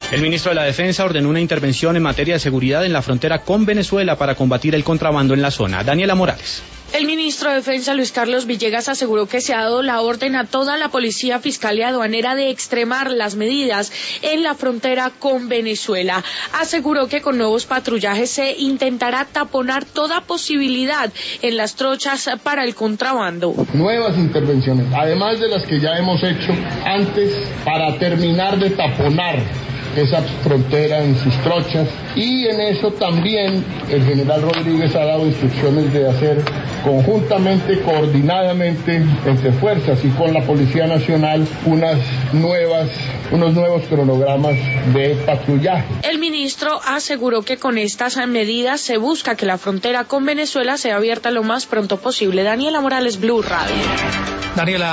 El ministro de la Defensa ordenó una intervención en materia de seguridad en la frontera con Venezuela para combatir el contrabando en la zona. Daniela Morales. El ministro de Defensa, Luis Carlos Villegas, aseguró que se ha dado la orden a toda la policía fiscal y aduanera de extremar las medidas en la frontera con Venezuela. Aseguró que con nuevos patrullajes se intentará taponar toda posibilidad en las trochas para el contrabando. Nuevas intervenciones, además de las que ya hemos hecho antes, para terminar de taponar esa frontera en sus trochas, y en eso también el general Rodríguez ha dado instrucciones de hacer conjuntamente, coordinadamente entre fuerzas y con la Policía Nacional unos nuevos cronogramas de patrullaje. El ministro aseguró que con estas medidas se busca que la frontera con Venezuela sea abierta lo más pronto posible. Daniela Morales, Blue Radio. Daniela.